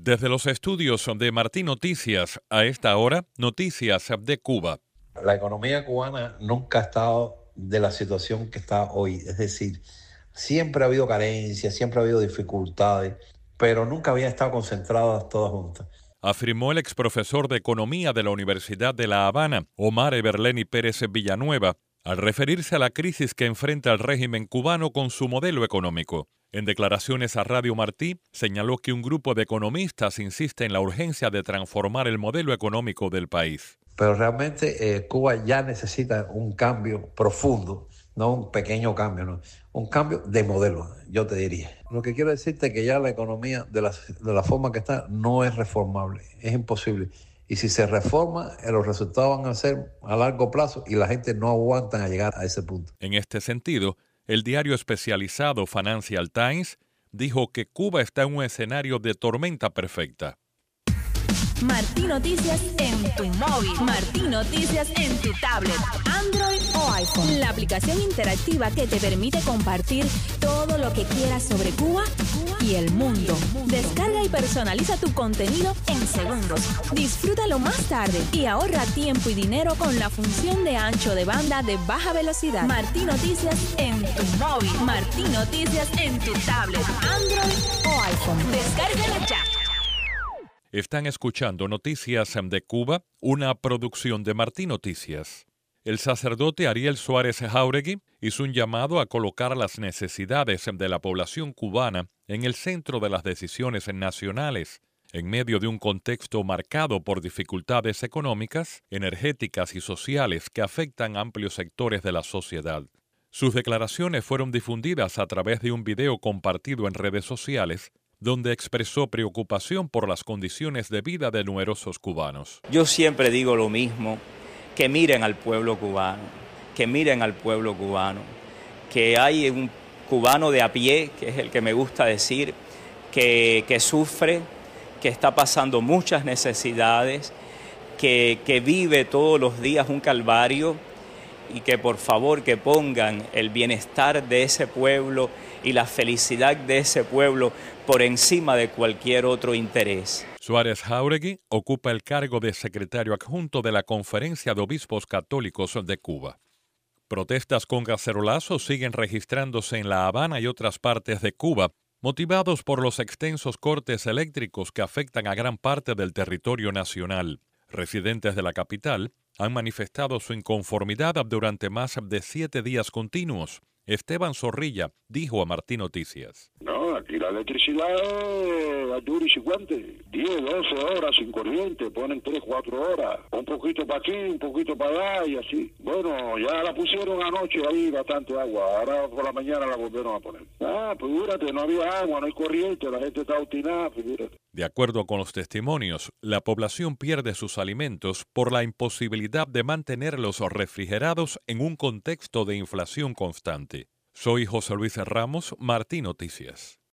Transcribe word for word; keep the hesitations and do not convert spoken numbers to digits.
Desde los estudios de Martín Noticias, a esta hora, noticias de Cuba. La economía cubana nunca ha estado de la situación que está hoy. Es decir, siempre ha habido carencias, siempre ha habido dificultades, pero nunca habían estado concentradas todas juntas. Afirmó el exprofesor de Economía de la Universidad de La Habana, Omar Eberleni Pérez Villanueva, al referirse a la crisis que enfrenta el régimen cubano con su modelo económico. En declaraciones a Radio Martí, señaló que un grupo de economistas insiste en la urgencia de transformar el modelo económico del país. Pero realmente eh, Cuba ya necesita un cambio profundo, no un pequeño cambio, no, un cambio de modelo, yo te diría. Lo que quiero decirte es que ya la economía de la, de la forma que está no es reformable, es imposible. Y si se reforma, eh, los resultados van a ser a largo plazo y la gente no aguanta a llegar a ese punto. En este sentido, el diario especializado Financial Times dijo que Cuba está en un escenario de tormenta perfecta. Martín Noticias en tu móvil. Martín Noticias en tu tablet, Android o iPhone. La aplicación interactiva que te permite compartir todo lo que quieras sobre Cuba y el mundo. Descarga y personaliza tu contenido en segundos. Disfrútalo más tarde y ahorra tiempo y dinero con la función de ancho de banda de baja velocidad. Martín Noticias en tu móvil. Martín Noticias en tu tablet, Android o iPhone. Descárgalo ya. Están escuchando Noticias de Cuba, una producción de Martín Noticias. El sacerdote Ariel Suárez Jáuregui hizo un llamado a colocar las necesidades de la población cubana en el centro de las decisiones nacionales, en medio de un contexto marcado por dificultades económicas, energéticas y sociales que afectan amplios sectores de la sociedad. Sus declaraciones fueron difundidas a través de un video compartido en redes sociales, donde expresó preocupación por las condiciones de vida de numerosos cubanos. Yo siempre digo lo mismo, que miren al pueblo cubano, que miren al pueblo cubano, que hay un cubano de a pie, que es el que me gusta decir, que, que sufre, que está pasando muchas necesidades, que, que vive todos los días un calvario, y que por favor que pongan el bienestar de ese pueblo y la felicidad de ese pueblo por encima de cualquier otro interés. Suárez Jáuregui ocupa el cargo de secretario adjunto de la Conferencia de Obispos Católicos de Cuba. Protestas con cacerolazos siguen registrándose en La Habana y otras partes de Cuba, motivados por los extensos cortes eléctricos que afectan a gran parte del territorio nacional. Residentes de la capital han manifestado su inconformidad durante más de siete días continuos. Esteban Zorrilla dijo a Martín Noticias. No, aquí la electricidad es dura y cincuente. diez, doce horas sin corriente, ponen tres, cuatro horas. Un poquito para aquí, un poquito para allá y así. Bueno, ya la pusieron anoche ahí bastante agua. Ahora por la mañana la volvieron a poner. Ah, pues figúrate, no había agua, no hay corriente, la gente está obstinada, figúrate. De acuerdo con los testimonios, la población pierde sus alimentos por la imposibilidad de mantenerlos refrigerados en un contexto de inflación constante. Soy José Luis Ramos, Martín Noticias.